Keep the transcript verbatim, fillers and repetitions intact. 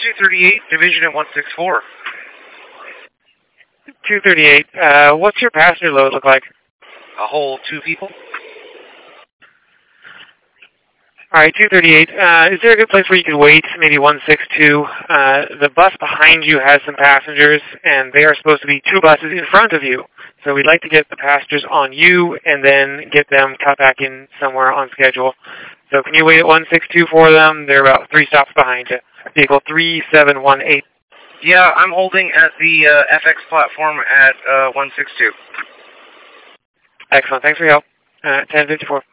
two thirty-eight, division at one sixty-four. two thirty-eight, uh, what's your passenger load look like? A whole two people. All right, two thirty-eight. Uh, is there a good place where you can wait? Maybe one sixty-two. Uh, the bus behind you has some passengers, and they are supposed to be two buses in front of you. So we'd like to get the passengers on you and then get them cut back in somewhere on schedule. So can you wait at one sixty-two for them? They're about three stops behind you. Vehicle three seven one eight. Yeah, I'm holding at the uh, F X platform at uh, one sixty-two. Excellent. Thanks for your help. Uh, ten fifty-four.